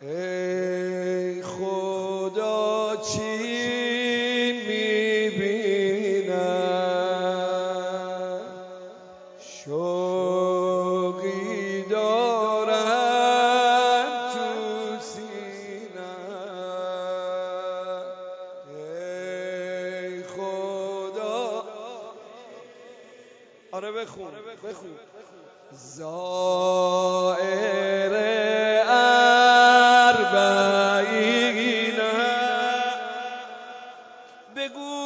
ای خدا چی میبینم، شوقی دارم تو سینم. ای خدا، آره بخون زائر اربعینه، بگو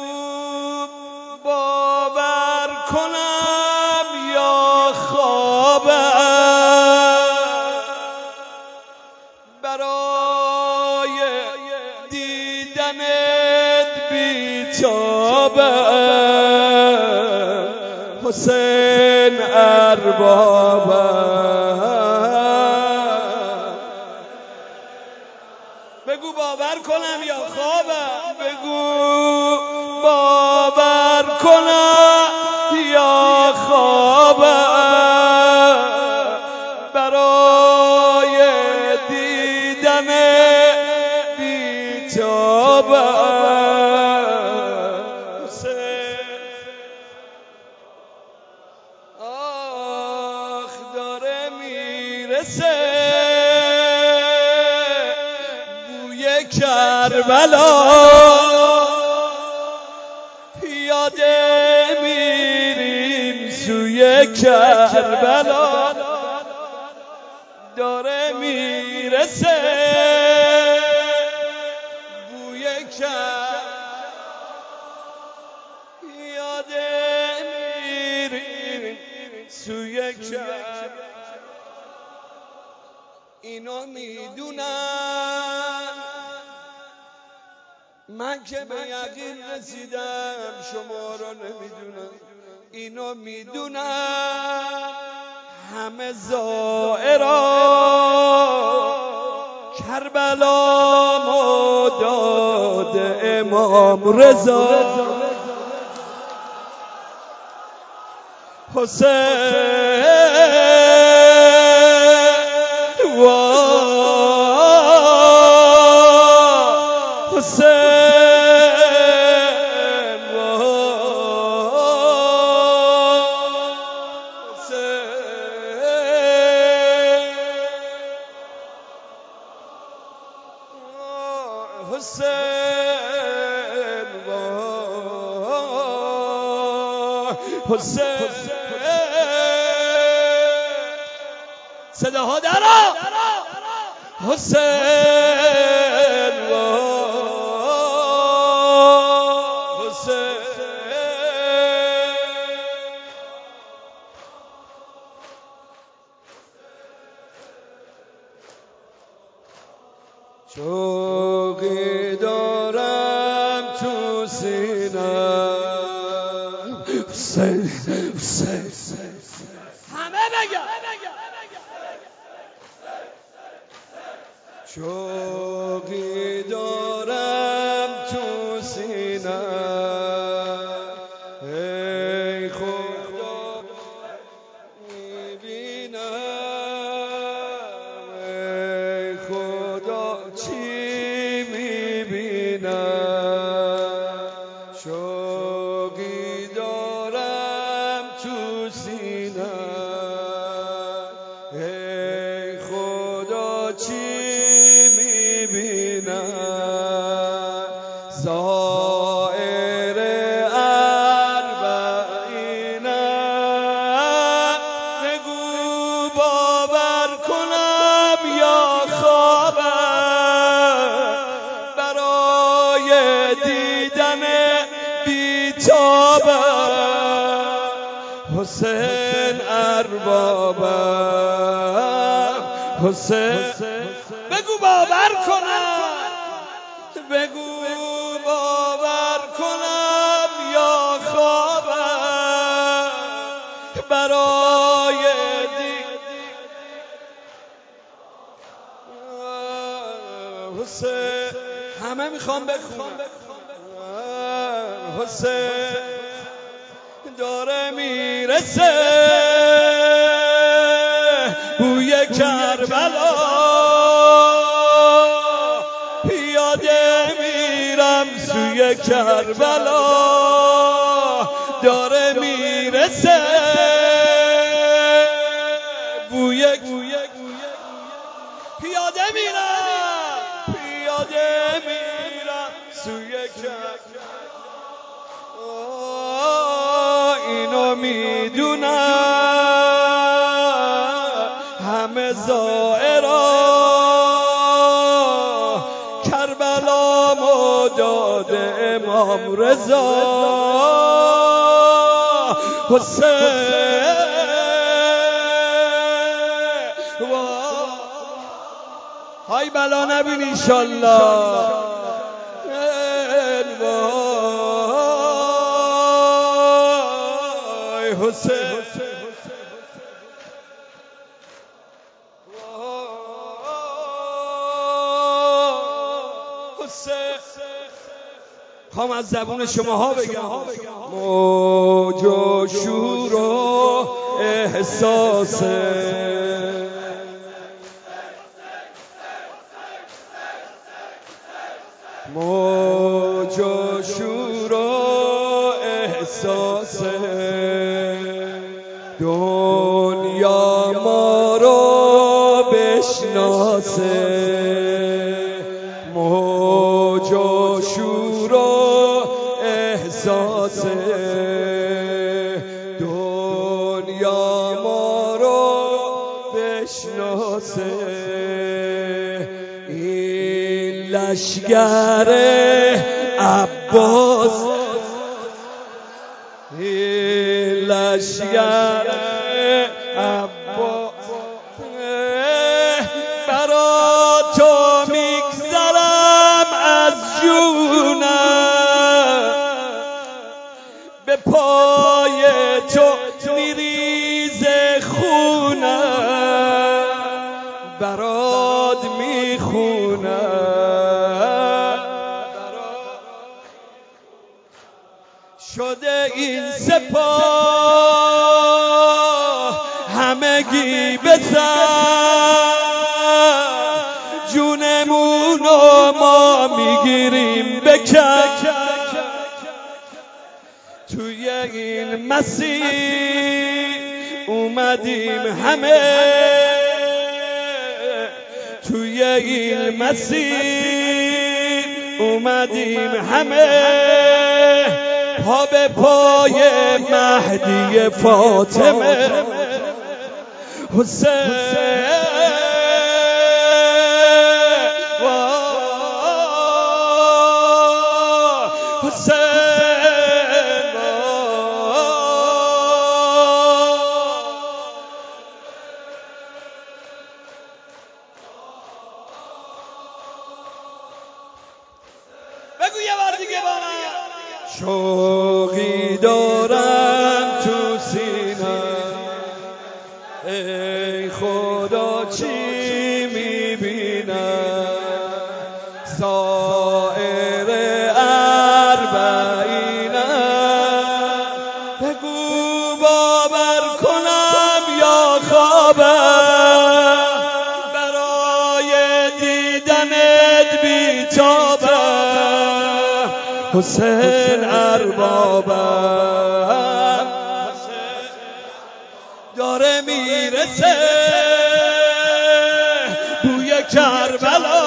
باور کنم یا خوابم، برای دیدنت بیتابم، حسین اربابم. بگو باور کنم یا خوابم، بگو باور کنم یا خوابم، برای دیدن بیتابم. آخ داره میرسه بوی کربلا، یاده میریم سوی کربلا، داره میرسه بوی کربلا، یاده میریم سوی کربلا. اینا میدونن من که به یقین رسیدم، شما را نمیدونم. اینا میدونن همه زائرا، کربلا داد امام رضا، حسین حسین صداها درا حسین حسین شوقی دارم تو سینم. حسین حسین همه بگم شوقی دارم تو سینم. ای خدا میبینم، ای خدا چی میبینم، شوقی دارم تو سینم. ای خدا چی میبینم، زائر اربعینه، بگو باور کنم یا خوابم، برای دیدن بیتابم، حسین اربابم، حسین. بگو باور کنم، بگو باور کنم یا خوابم، برای حسین. همه میخوام بخونم. حسین داره میرسه بوی کربلا، سوی کربلا داره میرسه بوی پیاده میرم سوی کربلا اینو میدونم همه زائرا کربلا مداد امام رضا حسین های بلا نبین انشالله وای حسین هم از زبون شماها بگم موج و شور و احساس موج و شور و احساس دنیا ما رو بشناسه موج و شور و احساس دنیا ما رو بشناسه این لشگر عباس این لشگر عباس برا تو میگذرم از جونم به پای تو میریزه خونم برات میخونم شده این سپاه همگی بزن جونمونو ما میگیریم بکن توی این مسیر اومدیم همه توی این مسیر اومدیم همه پا به پای مهدی فاطمه حسین بگو یه بار دیگه با من شوقی دارم تو سینم ای خدا چی میبینم سائر اربعینم بگو باور کنم یا خوابم برای دیدنت بیتابم حسین اربابم داره میرسه بوی کربلا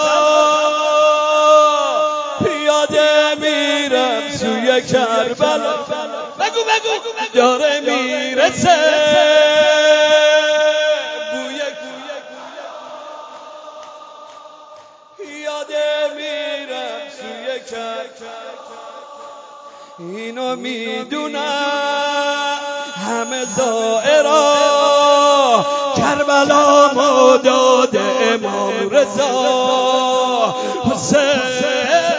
پیاده میرم سوی کربلا بگو داره میرسه بوی پیاده میرم سوی کربلا اینو میدونم همه زائرا کربلا مداد امام رضا حسین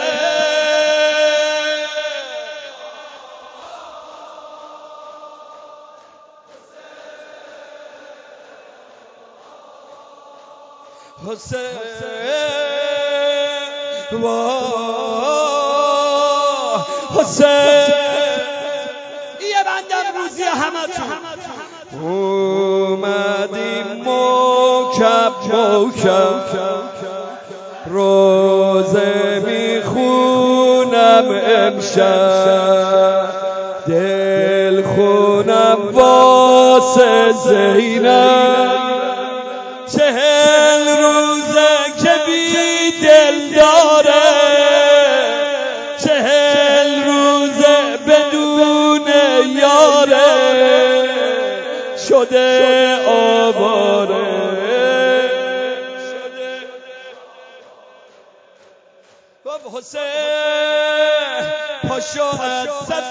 حسین یه بندم روزی همتون اومدیم موکب روزه میخونم امشب دل خونم واسه زینب 40 روزه که بی دل داره 40 روزه بدون یاره شده آواره باب حسین پاشو از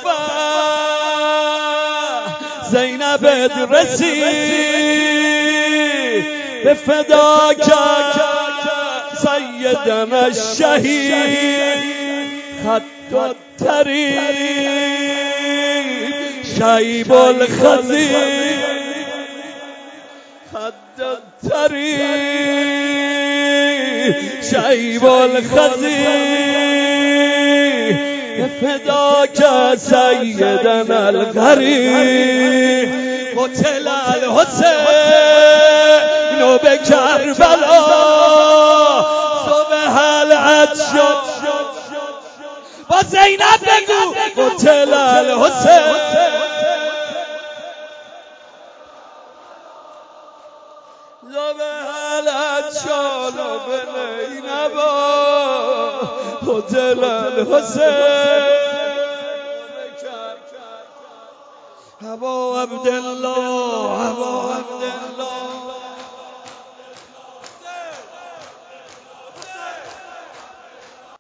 سفر زینبت رسید به فدا کرد سیدم الشهید خط الطریق شیب الخزید خط الطریق شیب الخزید فداک سیدنا الغریب قتل الحسین به کربلا صبح العطش با زینب بگو قتل الحسین صبح العطش به زینبا قتل الحسین ابا عبدالله